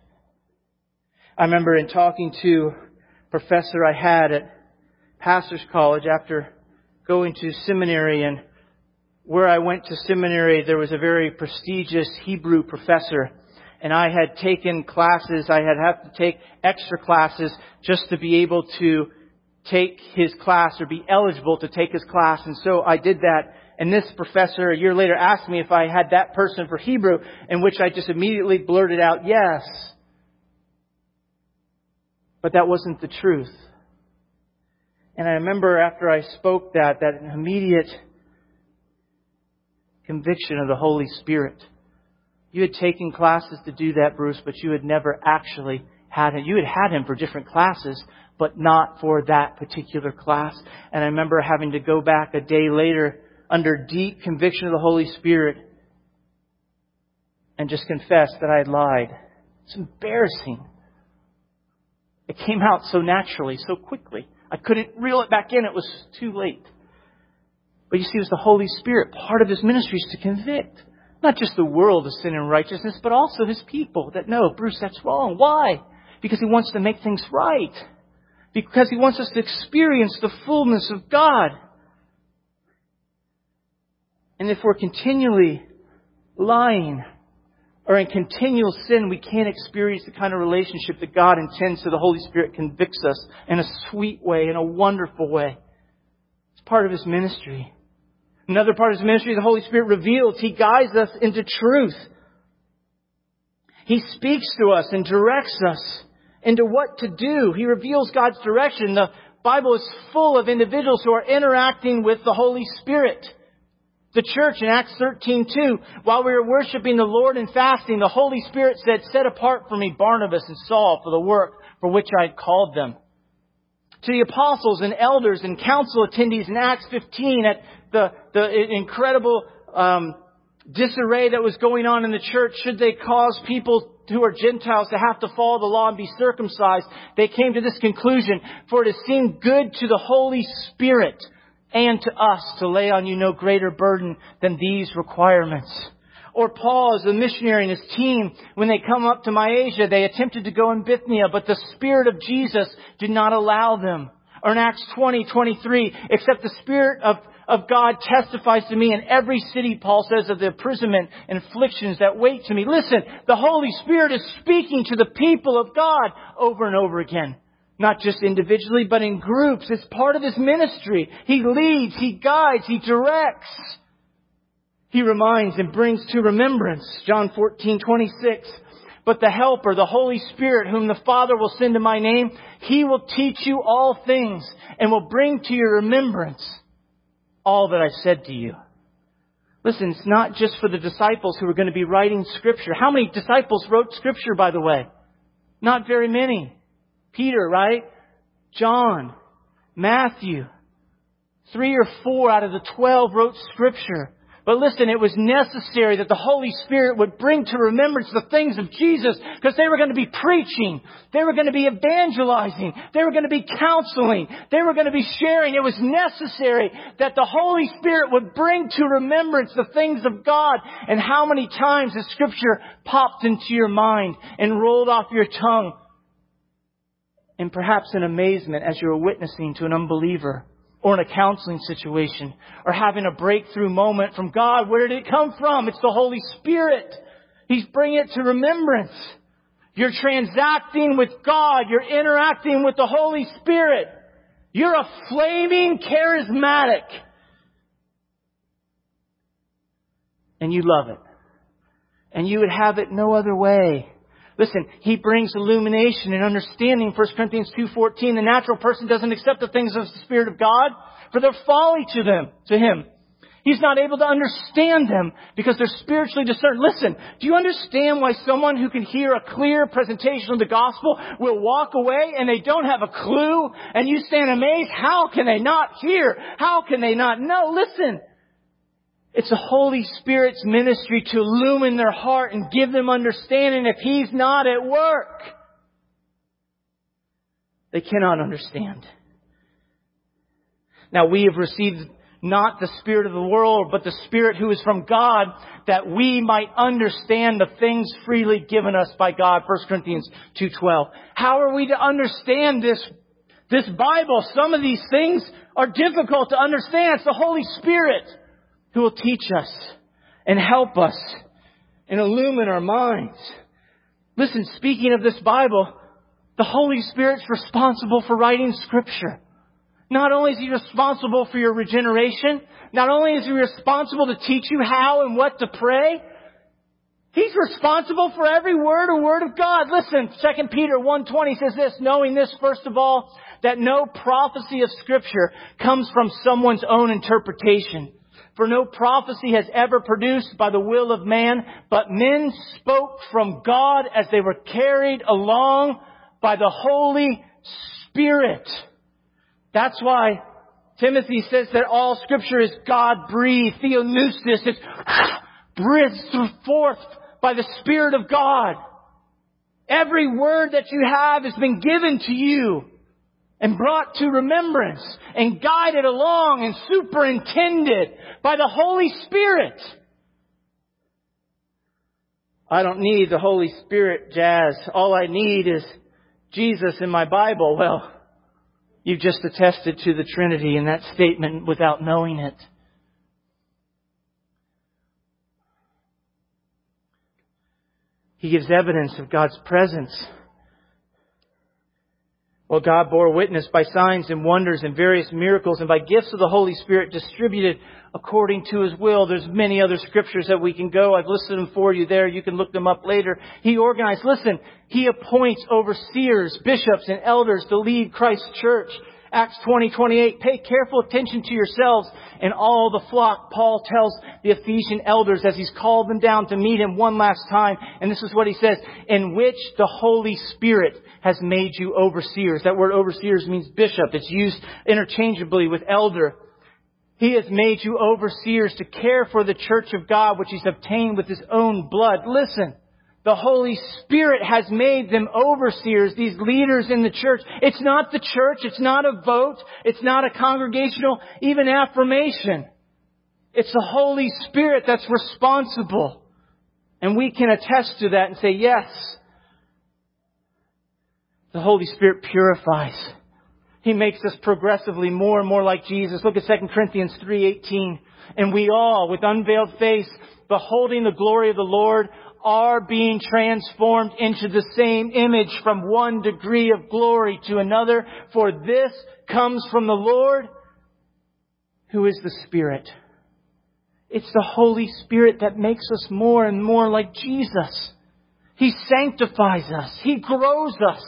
I remember in talking to a professor I had at Pastor's College after going to seminary, and where I went to seminary, there was a very prestigious Hebrew professor. And I had taken classes, I had had to take extra classes just to be able to take his class or be eligible to take his class. And so I did that. And this professor a year later asked me if I had that person for Hebrew, in which I just immediately blurted out, "Yes." But that wasn't the truth. And I remember after I spoke that, that an immediate conviction of the Holy Spirit. You had taken classes to do that, Bruce, but you had never actually had him. You had had him for different classes, but not for that particular class. And I remember having to go back a day later under deep conviction of the Holy Spirit and just confess that I had lied. It's embarrassing. It came out so naturally, so quickly. I couldn't reel it back in. It was too late. But you see, it was the Holy Spirit. Part of His ministry is to convict. Not just the world of sin and righteousness, but also His people that know, Bruce, that's wrong. Why? Because He wants to make things right. Because He wants us to experience the fullness of God. And if we're continually lying or in continual sin, we can't experience the kind of relationship that God intends, so the Holy Spirit convicts us in a sweet way, in a wonderful way. It's part of His ministry. Another part of His ministry, the Holy Spirit reveals. He guides us into truth. He speaks to us and directs us into what to do. He reveals God's direction. The Bible is full of individuals who are interacting with the Holy Spirit. The church in Acts thirteen two, while we were worshiping the Lord and fasting, the Holy Spirit said, "Set apart for me Barnabas and Saul for the work for which I had called them." To the apostles and elders and council attendees in Acts fifteen, at the, the incredible um, disarray that was going on in the church, should they cause people who are Gentiles to have to follow the law and be circumcised, they came to this conclusion: "For it has seemed good to the Holy Spirit and to us to lay on you no greater burden than these requirements." Or Paul, as a missionary, and his team, when they come up to Mysia, they attempted to go in Bithynia, but the Spirit of Jesus did not allow them. Or in Acts twenty twenty-three, "Except the Spirit of, of God testifies to me in every city," Paul says, "of the imprisonment and afflictions that wait to me." Listen, the Holy Spirit is speaking to the people of God over and over again. Not just individually, but in groups. It's part of His ministry. He leads, He guides, He directs. He reminds and brings to remembrance. John fourteen twenty-six. "But the Helper, the Holy Spirit, whom the Father will send in my name, He will teach you all things and will bring to your remembrance all that I said to you." Listen, it's not just for the disciples who are going to be writing Scripture. How many disciples wrote Scripture, by the way? Not very many. Peter, right? John, Matthew. Three or four out of the twelve wrote Scripture. But listen, it was necessary that the Holy Spirit would bring to remembrance the things of Jesus, because they were going to be preaching. They were going to be evangelizing. They were going to be counseling. They were going to be sharing. It was necessary that the Holy Spirit would bring to remembrance the things of God. And how many times has Scripture popped into your mind and rolled off your tongue? And perhaps in amazement as you were witnessing to an unbeliever, or in a counseling situation, or having a breakthrough moment from God. Where did it come from? It's the Holy Spirit. He's bringing it to remembrance. You're transacting with God. You're interacting with the Holy Spirit. You're a flaming charismatic. And you love it. And you would have it no other way. Listen, He brings illumination and understanding. First Corinthians two fourteen, "The natural person doesn't accept the things of the Spirit of God, for they're folly to them, to him. He's not able to understand them because they're spiritually discerned." Listen, do you understand why someone who can hear a clear presentation of the gospel will walk away and they don't have a clue? And you stand amazed. How can they not hear? How can they not know? Listen. It's the Holy Spirit's ministry to illumine their heart and give them understanding. If He's not at work, they cannot understand. Now we have received not the spirit of the world, but the Spirit who is from God, that we might understand the things freely given us by God. First Corinthians two twelve. How are we to understand this, this Bible? Some of these things are difficult to understand. It's the Holy Spirit who will teach us and help us and illumine our minds. Listen, speaking of this Bible, the Holy Spirit's responsible for writing Scripture. Not only is He responsible for your regeneration, not only is He responsible to teach you how and what to pray, He's responsible for every word or word of God. Listen, Second Peter one twenty says this: "Knowing this, first of all, that no prophecy of Scripture comes from someone's own interpretation. For no prophecy has ever produced by the will of man, but men spoke from God as they were carried along by the Holy Spirit." That's why Timothy says that all Scripture is God-breathed. Theopneustos. It's breathed forth by the Spirit of God. Every word that you have has been given to you and brought to remembrance and guided along and superintended by the Holy Spirit. I don't need the Holy Spirit, Jazz. All I need is Jesus in my Bible. Well, you've just attested to the Trinity in that statement without knowing it. He gives evidence of God's presence. Well, God bore witness by signs and wonders and various miracles and by gifts of the Holy Spirit distributed according to His will. There's many other scriptures that we can go. I've listed them for you there. You can look them up later. He organized, listen, He appoints overseers, bishops, and elders to lead Christ's church. Acts twenty twenty-eight, pay careful attention to yourselves and all the flock, Paul tells the Ephesian elders as he's called them down to meet him one last time. And this is what he says, in which the Holy Spirit has made you overseers. That word overseers means bishop. It's used interchangeably with elder. He has made you overseers to care for the church of God, which He's obtained with His own blood. Listen. The Holy Spirit has made them overseers, these leaders in the church. It's not the church. It's not a vote. It's not a congregational, even affirmation. It's the Holy Spirit that's responsible. And we can attest to that and say, yes, the Holy Spirit purifies. He makes us progressively more and more like Jesus. Look at Second Corinthians three eighteen. And we all, with unveiled face, beholding the glory of the Lord, are being transformed into the same image from one degree of glory to another. For this comes from the Lord, who is the Spirit. It's the Holy Spirit that makes us more and more like Jesus. He sanctifies us. He grows us.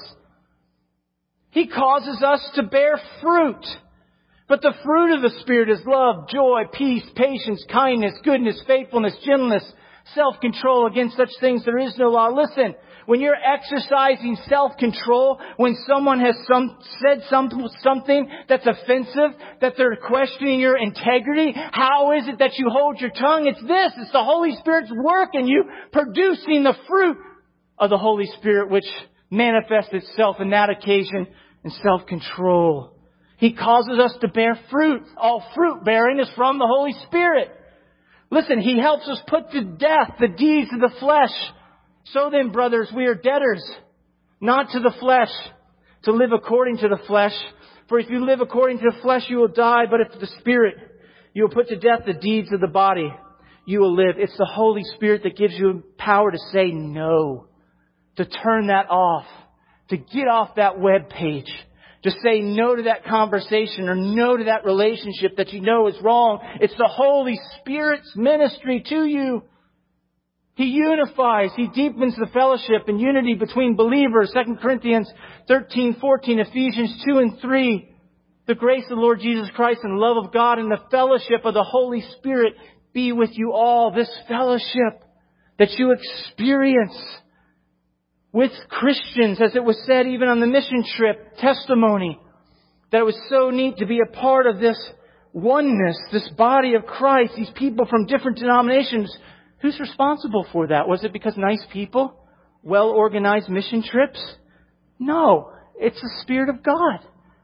He causes us to bear fruit. But the fruit of the Spirit is love, joy, peace, patience, kindness, goodness, faithfulness, gentleness, self-control. Against such things there is no law. Listen, when you're exercising self-control, when someone has some, said some, something that's offensive, that they're questioning your integrity, how is it that you hold your tongue? It's this. It's the Holy Spirit's work in you producing the fruit of the Holy Spirit, which manifests itself in that occasion in self-control. He causes us to bear fruit. All fruit bearing is from the Holy Spirit. Listen, He helps us put to death the deeds of the flesh. So then, brothers, we are debtors, not to the flesh, to live according to the flesh. For if you live according to the flesh, you will die. But if the Spirit, you will put to death the deeds of the body, you will live. It's the Holy Spirit that gives you power to say no, to turn that off, to get off that web page. To say no to that conversation or no to that relationship that you know is wrong. It's the Holy Spirit's ministry to you. He unifies. He deepens the fellowship and unity between believers. Second Corinthians thirteen, fourteen, Ephesians two and three. The grace of the Lord Jesus Christ and the love of God and the fellowship of the Holy Spirit be with you all. This fellowship that you experience with Christians, as it was said even on the mission trip, testimony, that it was so neat to be a part of this oneness, this body of Christ, these people from different denominations. Who's responsible for that? Was it because nice people? Well-organized mission trips? No, it's the Spirit of God.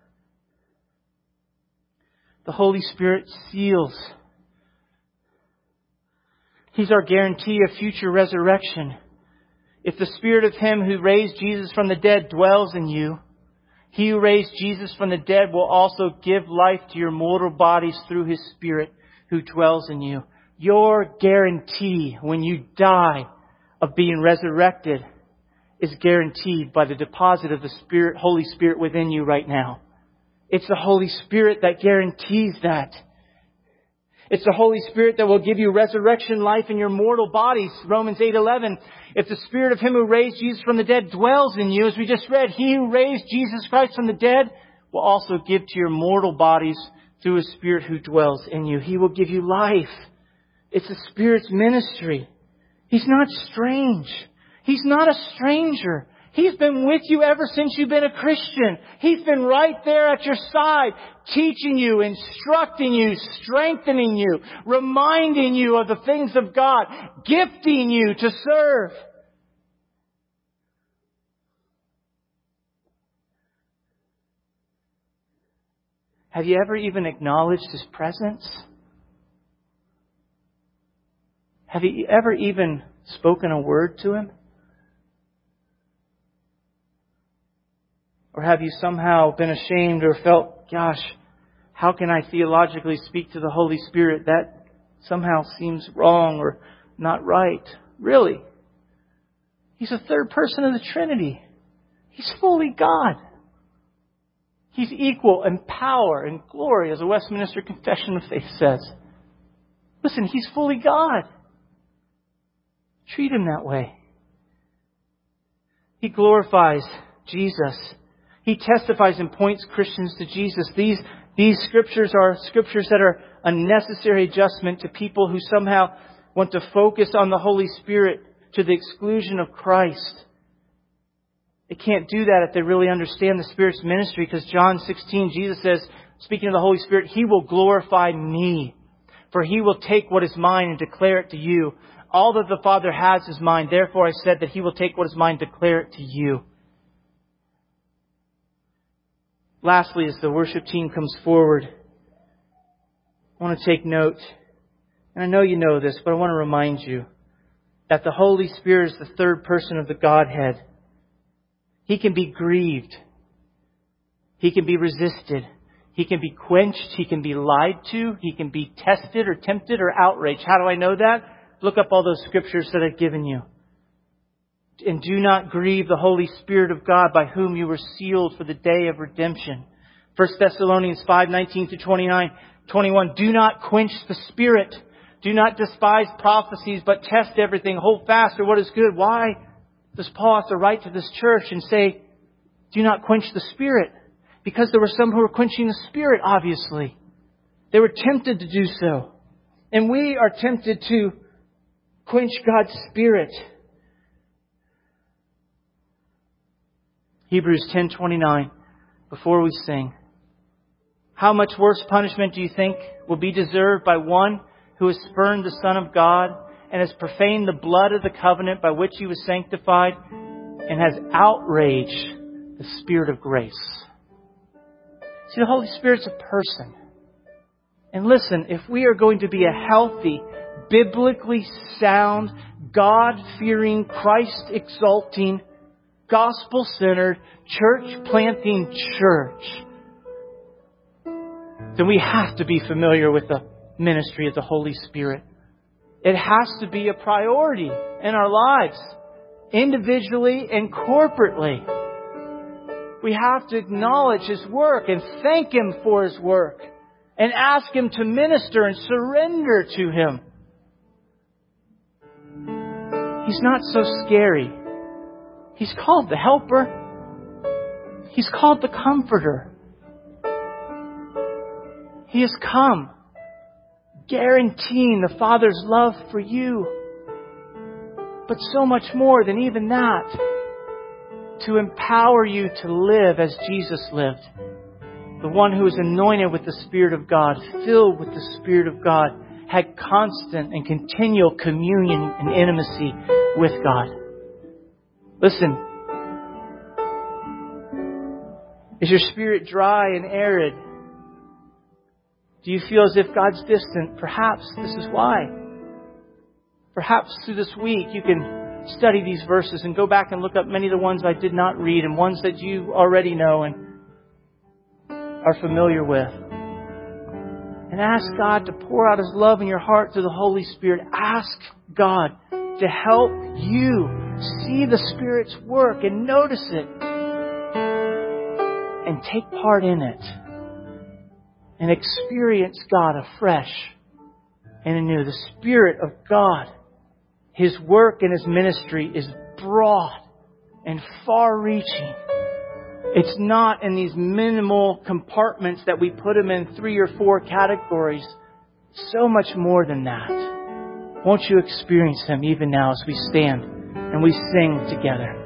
The Holy Spirit seals. He's our guarantee of future resurrection. If the Spirit of Him who raised Jesus from the dead dwells in you, He who raised Jesus from the dead will also give life to your mortal bodies through His Spirit who dwells in you. Your guarantee when you die of being resurrected is guaranteed by the deposit of the Spirit, Holy Spirit within you right now. It's the Holy Spirit that guarantees that. It's the Holy Spirit that will give you resurrection life in your mortal bodies. Romans eight eleven. If the Spirit of Him who raised Jesus from the dead dwells in you, as we just read, He who raised Jesus Christ from the dead will also give to your mortal bodies through His Spirit who dwells in you. He will give you life. It's the Spirit's ministry. He's not strange. He's not a stranger. He's been with you ever since you've been a Christian. He's been right there at your side, teaching you, instructing you, strengthening you, reminding you of the things of God, gifting you to serve. Have you ever even acknowledged His presence? Have you ever even spoken a word to Him? Or have you somehow been ashamed or felt, gosh, how can I theologically speak to the Holy Spirit? That somehow seems wrong or not right. Really? He's a third person of the Trinity. He's fully God. He's equal in power and glory, as the Westminster Confession of Faith says. Listen, He's fully God. Treat Him that way. He glorifies Jesus. He testifies and points Christians to Jesus. These, these scriptures are scriptures that are a necessary adjustment to people who somehow want to focus on the Holy Spirit to the exclusion of Christ. They can't do that if they really understand the Spirit's ministry, because John sixteen, Jesus says, speaking of the Holy Spirit, He will glorify me, for He will take what is mine and declare it to you. All that the Father has is mine. Therefore I said that He will take what is mine and declare it to you. Lastly, as the worship team comes forward, I want to take note, and I know you know this, but I want to remind you that the Holy Spirit is the third person of the Godhead. He can be grieved. He can be resisted. He can be quenched. He can be lied to. He can be tested or tempted or outraged. How do I know that? Look up all those scriptures that I've given you. And do not grieve the Holy Spirit of God, by whom you were sealed for the day of redemption. First Thessalonians five, nineteen to twenty-nine, twenty-one. Do not quench the Spirit. Do not despise prophecies, but test everything. Hold fast to what is good. Why does Paul have to write to this church and say, do not quench the Spirit? Because there were some who were quenching the Spirit, obviously. They were tempted to do so. And we are tempted to quench God's Spirit. Hebrews ten twenty-nine, before we sing. How much worse punishment do you think will be deserved by one who has spurned the Son of God and has profaned the blood of the covenant by which He was sanctified and has outraged the Spirit of grace? See, the Holy Spirit's a person. And listen, if we are going to be a healthy, biblically sound, God-fearing, Christ-exalting, gospel-centered, church-planting church, then we have to be familiar with the ministry of the Holy Spirit. It has to be a priority in our lives, individually and corporately. We have to acknowledge His work and thank Him for His work and ask Him to minister and surrender to Him. He's not so scary. He's called the Helper. He's called the Comforter. He has come guaranteeing the Father's love for you. But so much more than even that, to empower you to live as Jesus lived. The one who was anointed with the Spirit of God, filled with the Spirit of God, had constant and continual communion and intimacy with God. Listen, is your spirit dry and arid? Do you feel as if God's distant? Perhaps this is why. Perhaps through this week you can study these verses and go back and look up many of the ones I did not read and ones that you already know and are familiar with. And ask God to pour out His love in your heart through the Holy Spirit. Ask God to help you see the Spirit's work and notice it and take part in it and experience God afresh and anew. The Spirit of God, His work and His ministry is broad and far-reaching. It's not in these minimal compartments that we put Him in three or four categories. So much more than that. Won't you experience Him even now as we stand and we sing together?